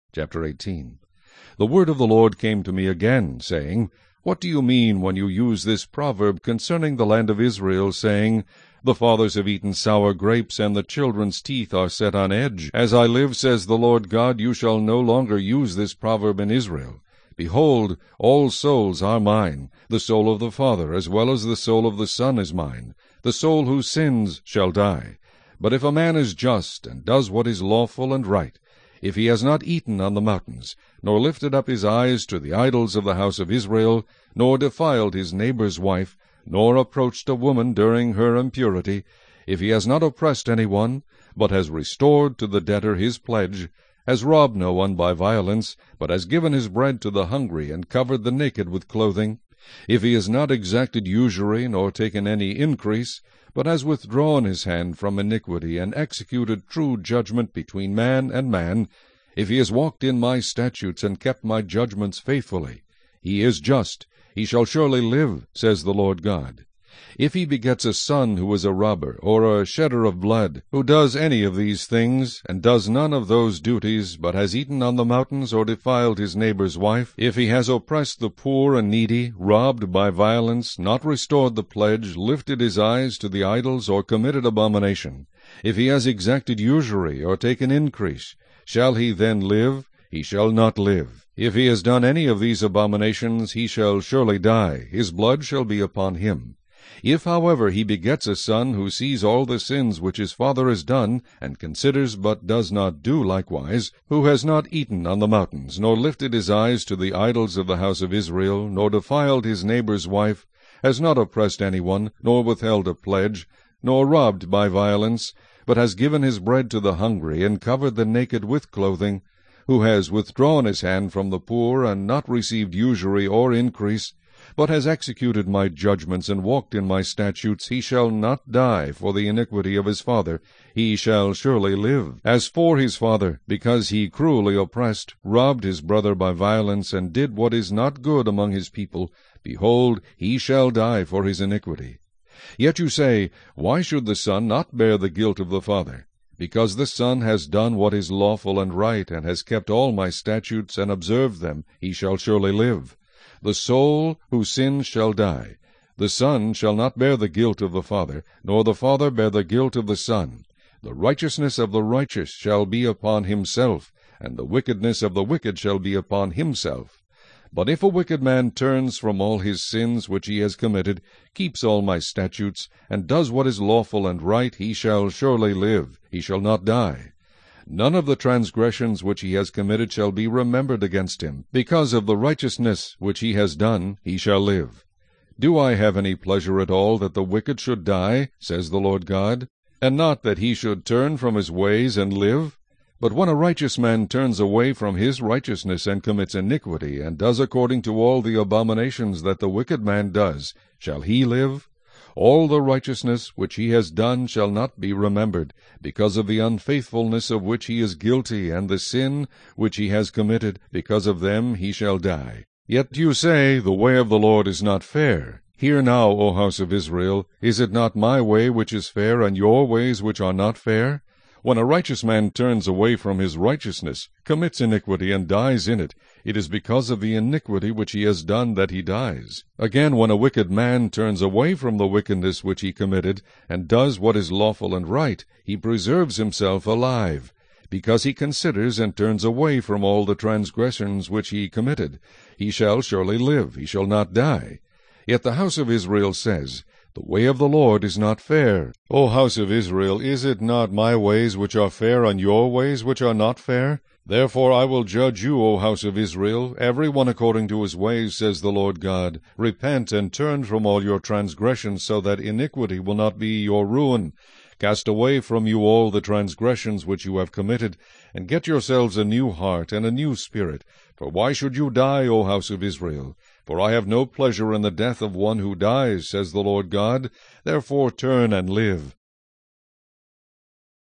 Chapter 18. The word of the Lord came to me again, saying, What do you mean when you use this proverb concerning the land of Israel, saying, The fathers have eaten sour grapes, and the children's teeth are set on edge? As I live, says the Lord God, you shall no longer use this proverb in Israel. Behold, all souls are mine. The soul of the Father as well as the soul of the Son is mine. The soul who sins shall die. But if a man is just, and does what is lawful and right, if he has not eaten on the mountains, nor lifted up his eyes to the idols of the house of Israel, nor defiled his neighbor's wife, nor approached a woman during her impurity, if he has not oppressed any one, but has restored to the debtor his pledge, has robbed no one by violence, but has given his bread to the hungry, and covered the naked with clothing, if he has not exacted usury, nor taken any increase, but has withdrawn his hand from iniquity, and executed true judgment between man and man, if he has walked in my statutes, and kept my judgments faithfully, he is just, he shall surely live, says the Lord God. If he begets a son who is a robber, or a shedder of blood, who does any of these things, and does none of those duties, but has eaten on the mountains, or defiled his neighbor's wife, if he has oppressed the poor and needy, robbed by violence, not restored the pledge, lifted his eyes to the idols, or committed abomination, if he has exacted usury, or taken increase, shall he then live? He shall not live. If he has done any of these abominations, he shall surely die. His blood shall be upon him. If, however, he begets a son who sees all the sins which his father has done, and considers but does not do likewise, who has not eaten on the mountains, nor lifted his eyes to the idols of the house of Israel, nor defiled his neighbor's wife, has not oppressed any one, nor withheld a pledge, nor robbed by violence, but has given his bread to the hungry, and covered the naked with clothing, who has withdrawn his hand from the poor, and not received usury or increase, but has executed my judgments, and walked in my statutes, he shall not die for the iniquity of his father, he shall surely live. As for his father, because he cruelly oppressed, robbed his brother by violence, and did what is not good among his people, behold, he shall die for his iniquity. Yet you say, Why should the son not bear the guilt of the father? Because the son has done what is lawful and right, and has kept all my statutes, and observed them, he shall surely live. The soul who sins shall die. The son shall not bear the guilt of the father, nor the father bear the guilt of the son. The righteousness of the righteous shall be upon himself, and the wickedness of the wicked shall be upon himself. But if a wicked man turns from all his sins which he has committed, keeps all my statutes, and does what is lawful and right, he shall surely live, he shall not die. None of the transgressions which he has committed shall be remembered against him. Because of the righteousness which he has done, he shall live. Do I have any pleasure at all that the wicked should die, says the Lord God, and not that he should turn from his ways and live? But when a righteous man turns away from his righteousness, and commits iniquity, and does according to all the abominations that the wicked man does, shall he live? All the righteousness which he has done shall not be remembered, because of the unfaithfulness of which he is guilty, and the sin which he has committed, because of them he shall die. Yet you say, The way of the Lord is not fair. Hear now, O house of Israel, is it not my way which is fair, and your ways which are not fair? When a righteous man turns away from his righteousness, commits iniquity, and dies in it, it is because of the iniquity which he has done that he dies. Again, when a wicked man turns away from the wickedness which he committed, and does what is lawful and right, he preserves himself alive, because he considers and turns away from all the transgressions which he committed. He shall surely live, he shall not die. Yet the house of Israel says, The way of the Lord is not fair. O house of Israel, is it not my ways which are fair, and your ways which are not fair? Therefore I will judge you, O house of Israel, every one according to his ways, says the Lord God. Repent and turn from all your transgressions, so that iniquity will not be your ruin. Cast away from you all the transgressions which you have committed, and get yourselves a new heart and a new spirit. For why should you die, O house of Israel? For I have no pleasure in the death of one who dies, says the Lord God. Therefore turn and live.